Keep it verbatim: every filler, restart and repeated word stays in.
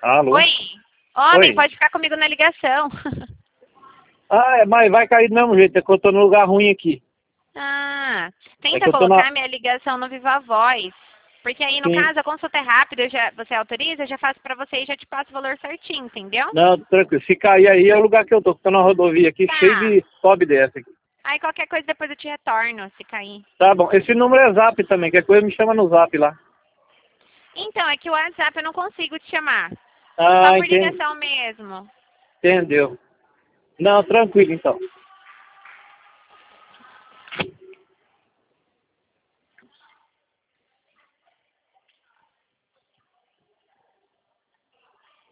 Alô? Oi? Homem, Oi. pode ficar comigo na ligação. Ah, é, mas vai cair do mesmo jeito, é que eu tô no lugar ruim aqui. Ah, É tenta que eu tô colocar na... minha ligação no Viva Voz. Porque aí, no Sim. caso, a consulta é rápida, eu já, você autoriza, eu já faço pra você e já te passo o valor certinho, entendeu? Não, tranquilo. Se cair aí é o lugar que eu tô. Tô na rodovia aqui, cheio Tá. de sobe e desce aqui. Aí qualquer coisa depois eu te retorno, se cair. Tá bom. Esse número é zap também. Qualquer coisa me chama no zap lá. Então, é que o WhatsApp eu não consigo te chamar. Só Ah, por entendi. ligação mesmo. Entendeu. Não, tranquilo então.